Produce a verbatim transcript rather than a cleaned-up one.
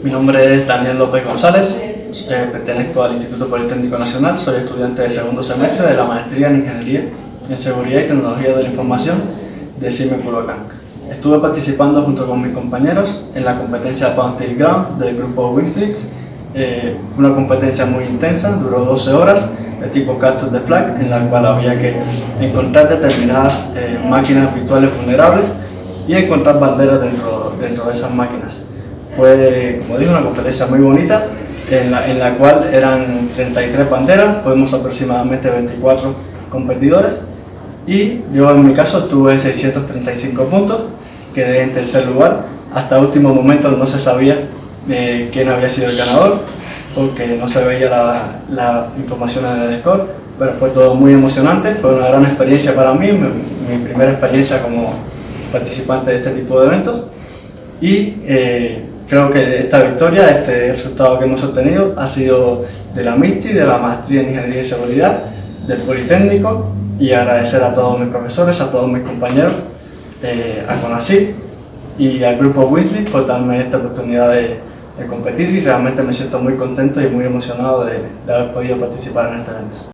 Mi nombre es Daniel López González, eh, pertenezco al Instituto Politécnico Nacional, soy estudiante de segundo semestre de la maestría en Ingeniería en Seguridad y Tecnología de la Información de CIME Culhuacán. Estuve participando junto con mis compañeros en la competencia Bounty Ground del grupo Winstrix, eh, una competencia muy intensa, duró doce horas, de tipo Capture the Flag, en la cual había que encontrar determinadas eh, máquinas virtuales vulnerables y encontrar banderas dentro, dentro de esas máquinas. Fue, como digo, una competencia muy bonita, en la, en la cual eran treinta y tres banderas, fuimos aproximadamente veinticuatro competidores y yo en mi caso tuve seiscientos treinta y cinco puntos, quedé en tercer lugar. Hasta último momento no se sabía eh, quién había sido el ganador, porque no se veía la, la información en el score, pero fue todo muy emocionante, fue una gran experiencia para mí, mi, mi primera experiencia como participante de este tipo de eventos y eh, creo que esta victoria, este resultado que hemos obtenido ha sido de la MISTI, de la Maestría en Ingeniería y Seguridad, del Politécnico, y agradecer a todos mis profesores, a todos mis compañeros, eh, a CONACYT y al grupo Winstrix por darme esta oportunidad de, de competir, y realmente me siento muy contento y muy emocionado de, de haber podido participar en este evento.